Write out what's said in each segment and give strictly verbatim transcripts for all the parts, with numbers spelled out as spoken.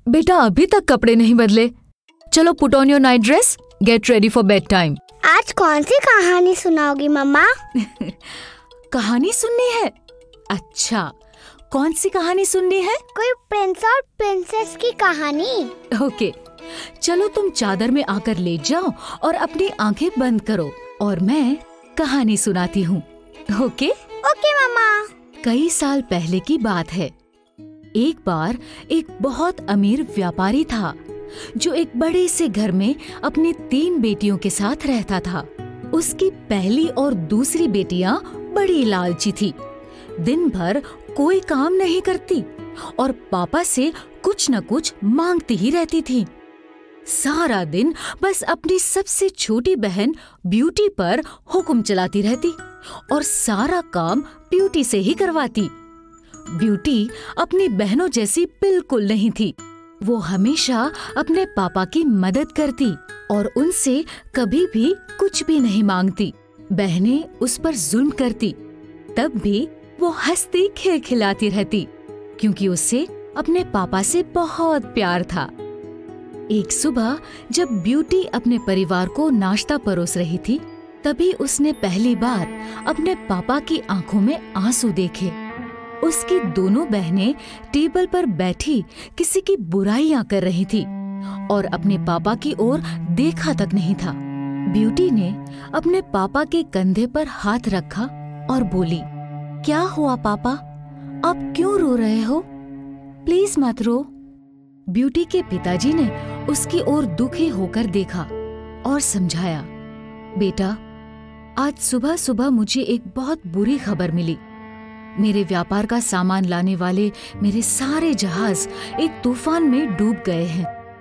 बेटा अभी तक कपड़े नहीं बदले। चलो put on your night dress, get ready for bedtime. आज कौन सी कहानी सुनाओगी मम्मा? कहानी सुननी है? अच्छा, कौन सी कहानी सुननी है? कोई प्रिंस और प्रिंसेस की कहानी। ओके, चलो तुम चादर में आकर लेट जाओ और अपनी आंखें बंद करो और मैं कहानी सुनाती हूँ। ओके ओके मम्मा। कई साल पहले की बात है। एक बार एक बहुत अमीर व्यापारी था जो एक बड़े से घर में अपनी तीन बेटियों के साथ रहता था। उसकी पहली और दूसरी बेटियां बड़ी लालची थी, दिन भर कोई काम नहीं करती और पापा से कुछ न कुछ मांगती ही रहती थी। सारा दिन बस अपनी सबसे छोटी बहन ब्यूटी पर हुक्म चलाती रहती और सारा काम ब्यूटी से ही करवाती। ब्यूटी अपनी बहनों जैसी बिल्कुल नहीं थी। वो हमेशा अपने पापा की मदद करती और उनसे कभी भी कुछ भी नहीं मांगती। बहनें उस पर जुल्म करती, तब भी वो हंसती खिलखिलाती रहती क्योंकि उसे अपने पापा से बहुत प्यार था। एक सुबह जब ब्यूटी अपने परिवार को नाश्ता परोस रही थी, तभी उसने पहली बार अपने पापा की आंखों में आंसू देखे। उसकी दोनों बहनें टेबल पर बैठी किसी की बुराइयां कर रही थी और अपने पापा की ओर देखा तक नहीं था। ब्यूटी ने अपने पापा के कंधे पर हाथ रखा और बोली, क्या हुआ पापा, आप क्यों रो रहे हो? प्लीज मत रो। ब्यूटी के पिताजी ने उसकी ओर दुखी होकर देखा और समझाया, बेटा आज सुबह सुबह मुझे एक बहुत बुरी खबर मिली। मेरे व्यापार का सामान लाने वाले मेरे सारे जहाज एक तूफान में डूब गए हैं।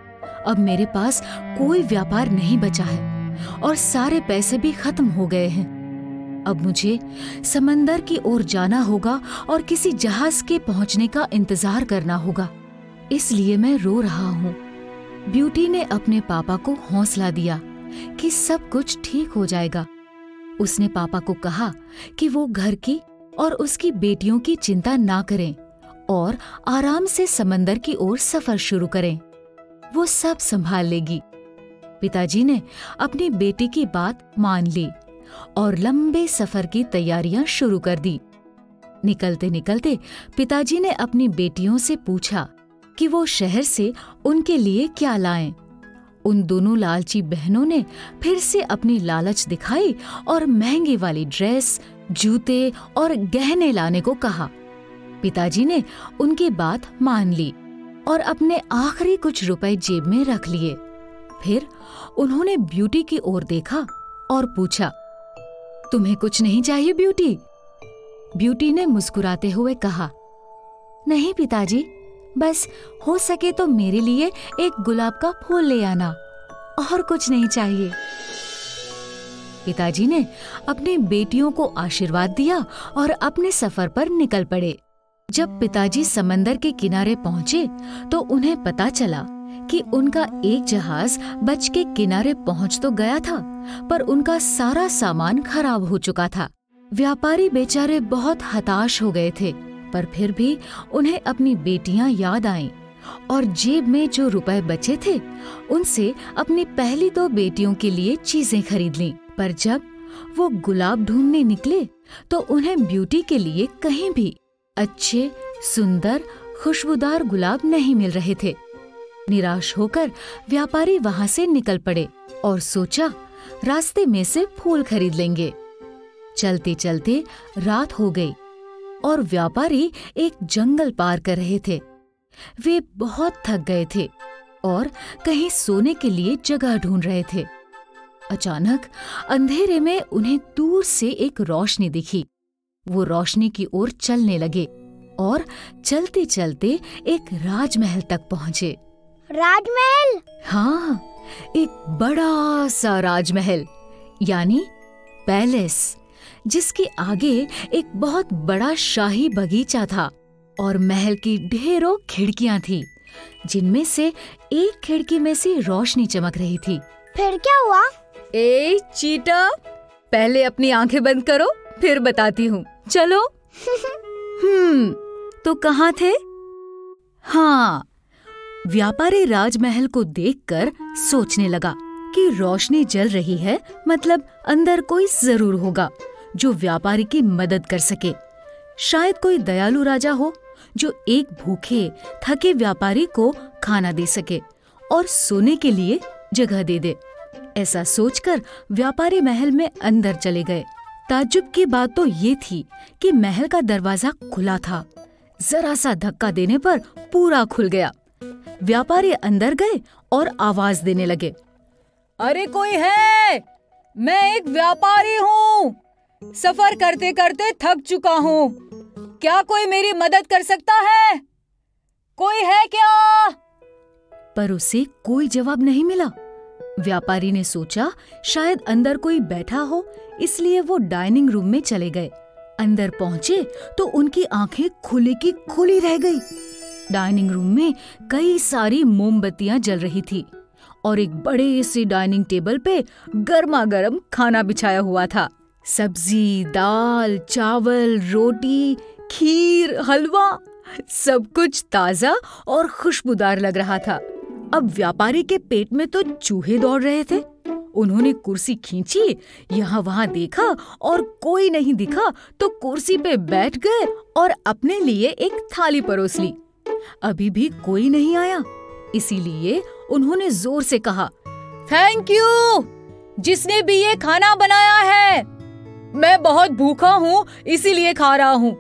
अब मेरे पास कोई व्यापार नहीं बचा है और सारे पैसे भी खत्म हो गए हैं। अब मुझे समंदर की ओर जाना होगा और किसी जहाज के पहुंचने का इंतजार करना होगा, इसलिए मैं रो रहा हूँ। ब्यूटी ने अपने पापा को हौसला दिया कि सब कुछ ठीक हो जाएगा। उसने पापा को कहा कि वो घर की और उसकी बेटियों की चिंता ना करें और आराम से समंदर की ओर सफर शुरू करें, वो सब संभाल लेगी। पिताजी ने अपनी बेटी की बात मान ली और लंबे सफर की तैयारियां शुरू कर दी। निकलते निकलते पिताजी ने अपनी बेटियों से पूछा कि वो शहर से उनके लिए क्या लाएं। उन दोनों लालची बहनों ने फिर से अपनी लालच दिखाई और महंगी वाली ड्रेस, जूते और गहने लाने को कहा। पिताजी ने उनकी बात मान ली और अपने आखिरी कुछ रुपए जेब में रख लिए। फिर उन्होंने ब्यूटी की ओर देखा और पूछा, तुम्हें कुछ नहीं चाहिए ब्यूटी? ब्यूटी ने मुस्कुराते हुए कहा, नहीं पिताजी, बस हो सके तो मेरे लिए एक गुलाब का फूल ले आना, और कुछ नहीं चाहिए। पिताजी ने अपनी बेटियों को आशीर्वाद दिया और अपने सफर पर निकल पड़े। जब पिताजी समंदर के किनारे पहुंचे तो उन्हें पता चला कि उनका एक जहाज बच के किनारे पहुंच तो गया था, पर उनका सारा सामान खराब हो चुका था। व्यापारी बेचारे बहुत हताश हो गए थे, पर फिर भी उन्हें अपनी बेटियां याद आईं और जेब में जो रुपए बचे थे उनसे अपनी पहली दो बेटियों के लिए चीजें खरीद लीं। पर जब वो गुलाब ढूंढने निकले तो उन्हें ब्यूटी के लिए कहीं भी अच्छे, सुंदर, खुशबूदार गुलाब नहीं मिल रहे थे। निराश होकर व्यापारी वहां से निकल पड़े और सोचा रास्ते में से फूल खरीद लेंगे। चलते चलते रात हो गई और व्यापारी एक जंगल पार कर रहे थे। वे बहुत थक गए थे और कहीं सोने के लिए जगह ढूंढ रहे थे। अचानक अंधेरे में उन्हें दूर से एक रोशनी दिखी। वो रोशनी की ओर चलने लगे और चलते चलते एक राजमहल तक पहुंचे। राजमहल? हाँ, एक बड़ा सा राजमहल, यानी पैलेस, जिसके आगे एक बहुत बड़ा शाही बगीचा था और महल की ढेरों खिड़कियां थी, जिनमें से एक खिड़की में से रोशनी चमक रही थी। फिर क्या हुआ? ए चीटा, पहले अपनी आंखें बंद करो, फिर बताती हूँ। चलो। हम्म, तो कहाँ थे? हाँ, व्यापारी राजमहल को देखकर सोचने लगा कि रोशनी जल रही है, मतलब अंदर कोई जरूर होगा जो व्यापारी की मदद कर सके। शायद कोई दयालु राजा हो जो एक भूखे थके व्यापारी को खाना दे सके और सोने के लिए जगह दे दे। ऐसा सोचकर व्यापारी महल में अंदर चले गए। ताज्जुब की बात तो ये थी कि महल का दरवाजा खुला था। जरा सा धक्का देने पर पूरा खुल गया। व्यापारी अंदर गए और आवाज देने लगे, अरे कोई है? मैं एक व्यापारी हूँ। सफर करते करते थक चुका हूँ। क्या कोई मेरी मदद कर सकता है? कोई है क्या? पर उसे कोई जवाब नहीं मिला। व्यापारी ने सोचा शायद अंदर कोई बैठा हो, इसलिए वो डाइनिंग रूम में चले गए। अंदर पहुंचे तो उनकी आंखें खुली की खुली रह गई। डाइनिंग रूम में कई सारी मोमबत्तियां जल रही थी और एक बड़े से डाइनिंग टेबल पे गर्मा गर्म खाना बिछाया हुआ था। सब्जी, दाल, चावल, रोटी, खीर, हलवा, सब कुछ ताजा और खुशबूदार लग रहा था। अब व्यापारी के पेट में तो चूहे दौड़ रहे थे। उन्होंने कुर्सी खींची, यहाँ वहाँ देखा और कोई नहीं दिखा तो कुर्सी पे बैठ गए और अपने लिए एक थाली परोस ली। अभी भी कोई नहीं आया, इसीलिए उन्होंने जोर से कहा, थैंक यू जिसने भी ये खाना बनाया है। मैं बहुत भूखा हूँ इसीलिए खा रहा हूँ।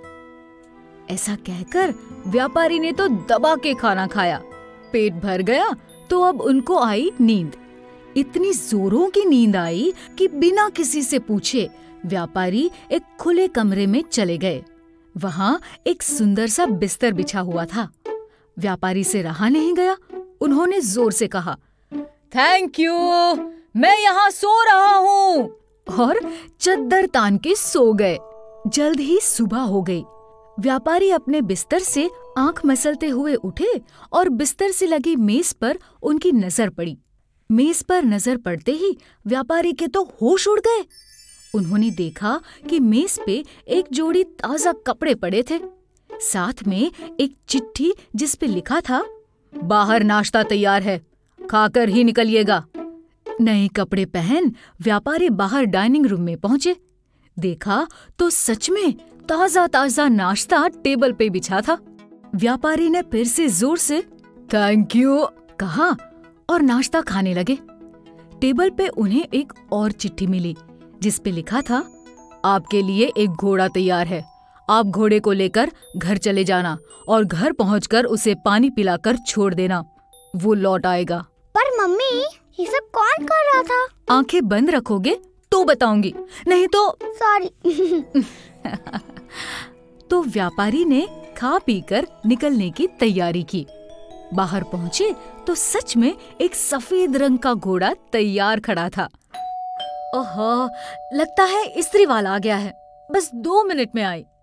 ऐसा कहकर व्यापारी ने तो दबा के खाना खाया। पेट भर गया तो अब उनको आई नींद। इतनी जोरों की नींद आई कि बिना किसी से पूछे व्यापारी एक खुले कमरे में चले गए। वहाँ एक सुंदर सा बिस्तर बिछा हुआ था। व्यापारी से रहा नहीं गया। उन्होंने जोर से कहा, थैंक यू, मैं यहाँ सो रहा हूँ। और चद्दर तान के सो गए। जल्द ही सुबह हो गई। व्यापारी अपने बिस्तर से आंख मसलते हुए उठे और बिस्तर से लगी मेज पर उनकी नजर पड़ी। मेज पर नजर पड़ते ही व्यापारी के तो होश उड़ गए। उन्होंने देखा कि मेज पे एक जोड़ी ताजा कपड़े पड़े थे, साथ में एक चिट्ठी जिस पे लिखा था, बाहर नाश्ता तैयार है, खाकर ही निकलिएगा। नए कपड़े पहन व्यापारी बाहर डाइनिंग रूम में पहुंचे। देखा तो सच में ताजा ताजा नाश्ता टेबल पे बिछा था। व्यापारी ने फिर से जोर से थैंक यू कहा और नाश्ता खाने लगे। टेबल पे उन्हें एक और चिट्ठी मिली जिस पे लिखा था, आपके लिए एक घोड़ा तैयार है। आप घोड़े को लेकर घर चले जाना और घर पहुंचकर उसे पानी पिलाकर छोड़ देना, वो लौट आएगा। पर मम्मी, ये सब कौन कर रहा था? आंखें बंद रखोगे तो बताऊंगी, नहीं तो सॉरी। तो व्यापारी ने खा पीकर निकलने की तैयारी की। बाहर पहुंचे तो सच में एक सफेद रंग का घोड़ा तैयार खड़ा था। ओहो, लगता है इस्त्री वाला आ गया है, बस दो मिनट में आई।